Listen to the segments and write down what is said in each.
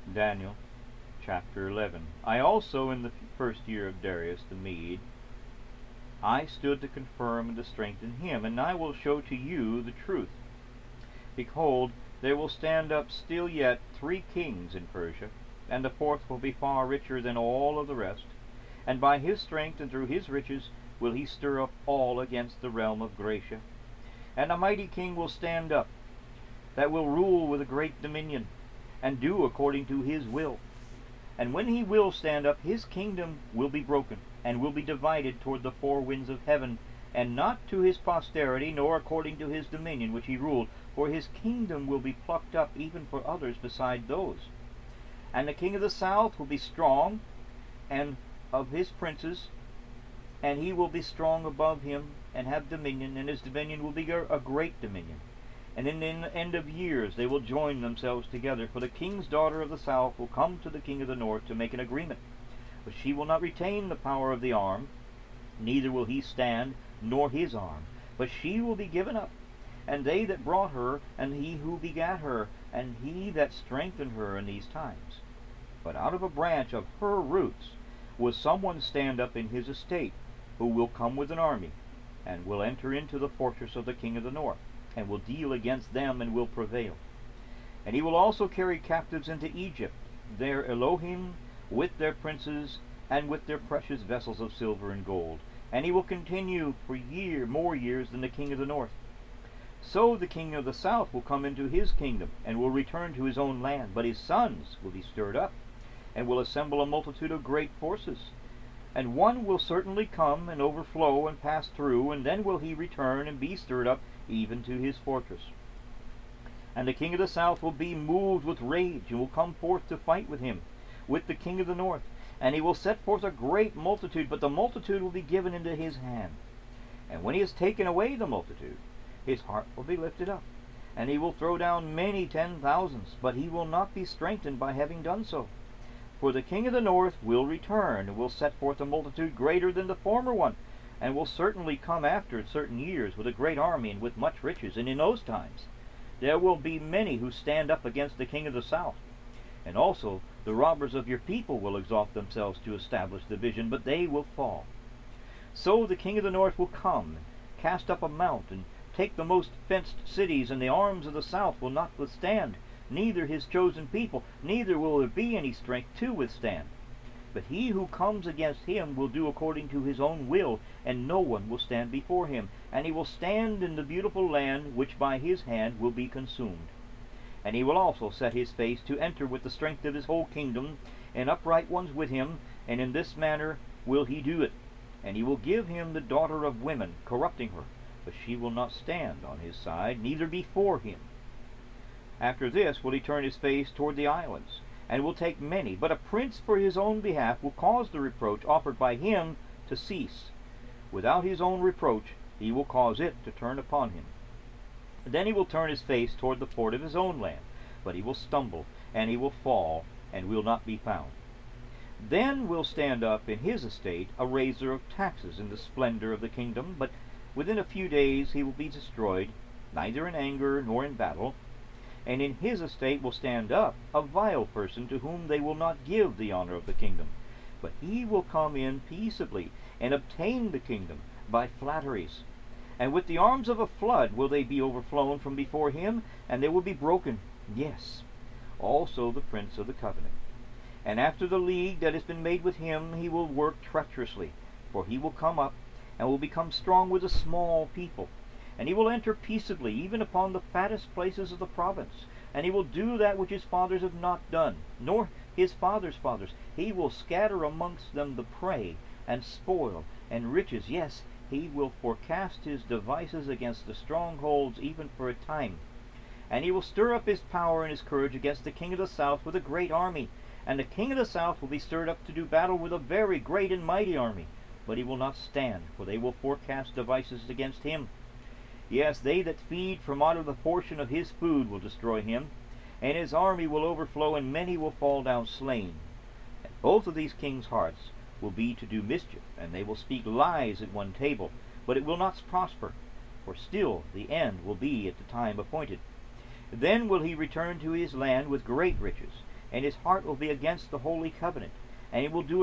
Daniel chapter 11. I also, in the first year of Darius the Mede, I stood to confirm and to strengthen him, and I will show to you the truth. Behold, there will stand up still yet 3 kings in Persia, and the fourth will be far richer than all of the rest, and by his strength and through his riches will he stir up all against the realm of Gracia. And a mighty king will stand up, that will rule with a great dominion, and do according to his will. And when he will stand up, his kingdom will be broken, and will be divided toward the 4 winds of heaven, and not to his posterity, nor according to his dominion which he ruled, for his kingdom will be plucked up even for others beside those. And the king of the south will be strong, and of his princes, and he will be strong above him, and have dominion, and his dominion will be a great dominion. And in the end of years they will join themselves together, for the king's daughter of the south will come to the king of the north to make an agreement. But she will not retain the power of the arm, neither will he stand, nor his arm, but she will be given up, and they that brought her, and he who begat her, and he that strengthened her in these times. But out of a branch of her roots will someone stand up in his estate, who will come with an army, and will enter into the fortress of the king of the north, and will deal against them, and will prevail. And he will also carry captives into Egypt, their Elohim, with their princes, and with their precious vessels of silver and gold. And he will continue for more years than the king of the north. So the king of the south will come into his kingdom, and will return to his own land. But his sons will be stirred up, and will assemble a multitude of great forces. And one will certainly come and overflow and pass through, and then will he return and be stirred up even to his fortress. And the king of the south will be moved with rage, and will come forth to fight with him, with the king of the north. And he will set forth a great multitude, but the multitude will be given into his hand. And when he has taken away the multitude, his heart will be lifted up, and he will throw down many 10,000s, but he will not be strengthened by having done so. For the king of the north will return, and will set forth a multitude greater than the former one, and will certainly come after certain years with a great army and with much riches. And in those times there will be many who stand up against the king of the south. And also the robbers of your people will exalt themselves to establish the vision, but they will fall. So the king of the north will come, and cast up a mount, and take the most fenced cities, and the arms of the south will not withstand, neither his chosen people, neither will there be any strength to withstand. But he who comes against him will do according to his own will, and no one will stand before him. And he will stand in the beautiful land, which by his hand will be consumed. And he will also set his face to enter with the strength of his whole kingdom, and upright ones with him, and in this manner will he do it. And he will give him the daughter of women, corrupting her, but she will not stand on his side, neither before him. After this will he turn his face toward the islands, and will take many. But a prince for his own behalf will cause the reproach offered by him to cease. Without his own reproach he will cause it to turn upon him. Then he will turn his face toward the port of his own land, but he will stumble, and he will fall, and will not be found. Then will stand up in his estate a raiser of taxes in the splendor of the kingdom, but within a few days he will be destroyed, neither in anger nor in battle. And in his estate will stand up a vile person, to whom they will not give the honor of the kingdom. But he will come in peaceably, and obtain the kingdom by flatteries. And with the arms of a flood will they be overflown from before him, and they will be broken. Yes, also the prince of the covenant. And after the league that has been made with him, he will work treacherously, for he will come up, and will become strong with a small people. And he will enter peaceably, even upon the fattest places of the province. And he will do that which his fathers have not done, nor his fathers' fathers. He will scatter amongst them the prey, and spoil, and riches. Yes, he will forecast his devices against the strongholds, even for a time. And he will stir up his power and his courage against the king of the south with a great army. And the king of the south will be stirred up to do battle with a very great and mighty army. But he will not stand, for they will forecast devices against him. Yes, they that feed from out of the portion of his food will destroy him, and his army will overflow, and many will fall down slain. And both of these kings' hearts will be to do mischief, and they will speak lies at one table, but it will not prosper, for still the end will be at the time appointed. Then will he return to his land with great riches, and his heart will be against the holy covenant, and he will do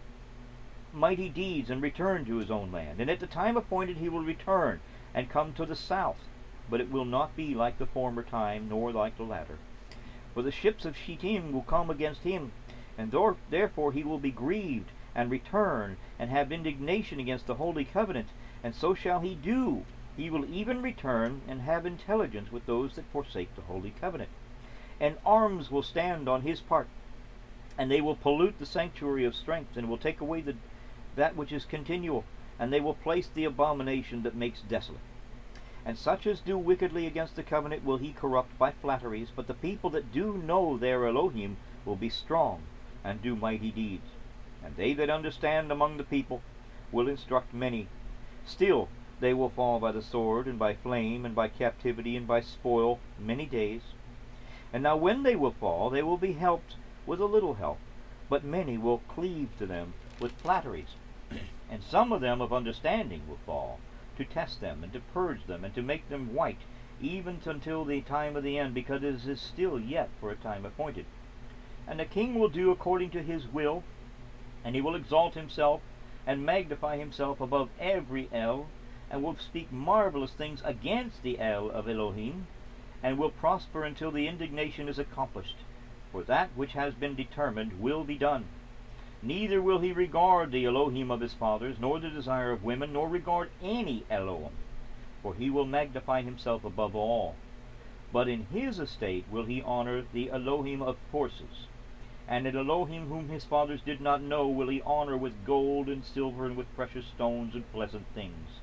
mighty deeds and return to his own land. And at the time appointed he will return and come to the south, but it will not be like the former time, nor like the latter. For the ships of Shittim will come against him, and therefore he will be grieved, and return, and have indignation against the holy covenant, and so shall he do. He will even return, and have intelligence with those that forsake the holy covenant. And arms will stand on his part, and they will pollute the sanctuary of strength, and will take away that which is continual, and they will place the abomination that makes desolate. And such as do wickedly against the covenant will he corrupt by flatteries, but the people that do know their Elohim will be strong, and do mighty deeds. And they that understand among the people will instruct many. Still they will fall by the sword, and by flame, and by captivity, and by spoil, many days. And now when they will fall, they will be helped with a little help, but many will cleave to them with flatteries. And some of them of understanding will fall, to test them, and to purge them, and to make them white, even until the time of the end, because it is still yet for a time appointed. And the king will do according to his will, and he will exalt himself, and magnify himself above every El, and will speak marvelous things against the El of Elohim, and will prosper until the indignation is accomplished. For that which has been determined will be done. Neither will he regard the Elohim of his fathers, nor the desire of women, nor regard any Elohim, for he will magnify himself above all. But in his estate will he honor the Elohim of forces, and an Elohim whom his fathers did not know will he honor with gold and silver, and with precious stones and pleasant things.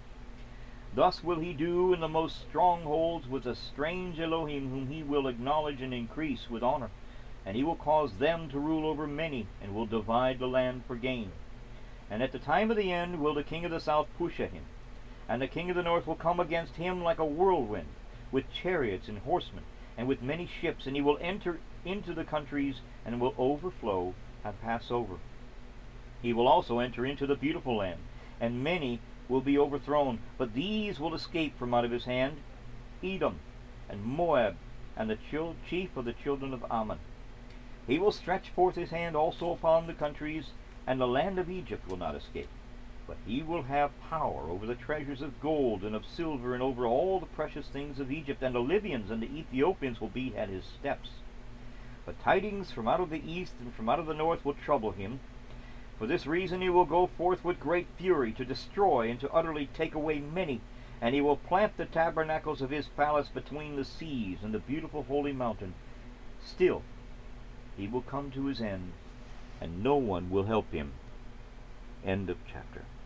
Thus will he do in the most strongholds with a strange Elohim, whom he will acknowledge and increase with honor. And he will cause them to rule over many, and will divide the land for gain. And at the time of the end will the king of the south push at him, and the king of the north will come against him like a whirlwind, with chariots and horsemen, and with many ships, and he will enter into the countries, and will overflow and pass over. He will also enter into the beautiful land, and many will be overthrown, but these will escape from out of his hand: Edom, and Moab, and the chief of the children of Ammon. He will stretch forth his hand also upon the countries, and the land of Egypt will not escape. But he will have power over the treasures of gold and of silver, and over all the precious things of Egypt, and the Libyans and the Ethiopians will be at his steps. But tidings from out of the east and from out of the north will trouble him. For this reason he will go forth with great fury, to destroy and to utterly take away many. And he will plant the tabernacles of his palace between the seas and the beautiful holy mountain. Still he will come to his end, and no one will help him. End of chapter.